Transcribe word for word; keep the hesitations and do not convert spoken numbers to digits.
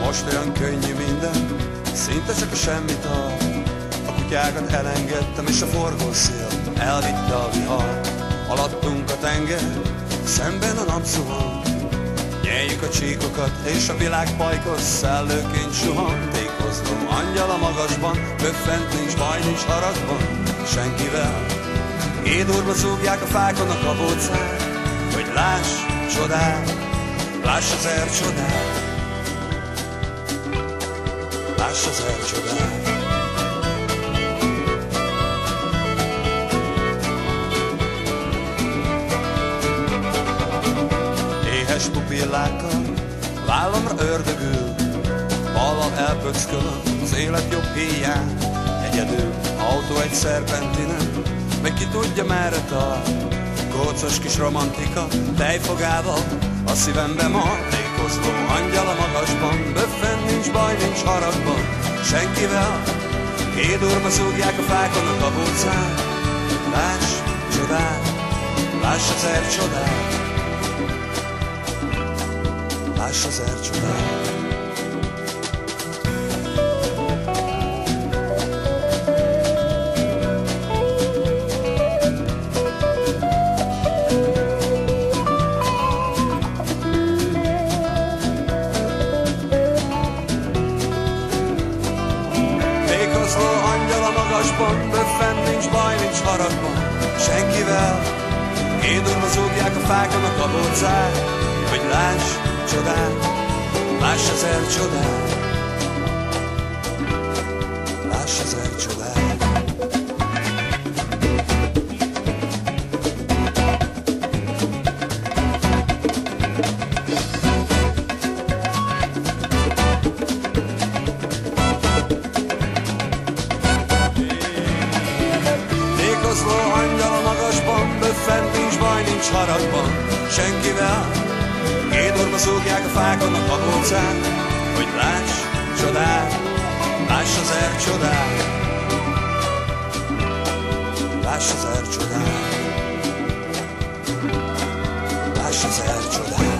Most olyan könnyű minden, szinte csak a semmit tart. A kutyákat elengedtem, és a forgószél elvitte a vihar. Alattunk a tenger, szemben a nap zuhan. Nyeljük a csíkokat, és a világ pajkos szellőként suhan. Tékozlom angyal a magasban, böffent, nincs baj, nincs haragban senkivel. Édurva zúgják a fákon a kabócát, hogy láss csodát, láss az er csodát, láss az er csodát. Éhes pupillákkal vállamra ördögül, ballal elpöckölöm az élet jobb híján. Egyedül autó egy szerpentinen, meg ki tudja merre tart. Kócos kis romantika tejfogával a szívembe ma. Tékozló angyal a magasban, böffen, nincs baj, nincs haragban senkivel. Édurva zúgják a fákon a kabócát, láss csodát, láss az er csodát, láss az er csodát. Tékozló angyal a magasban, böffen, nincs baj, nincs haragban senkivel. Édurva zúgják a fákon a kabócát, hogy láss csodát, láss az er csodát, láss az er csodát. Tékozló angyal a magasban, böffen, nincs baj, nincs haragban senkivel. Édurva zúgják a fákon a kabócát, hogy láss csodát, láss az er csodát, láss az er csodát, láss az er csodát.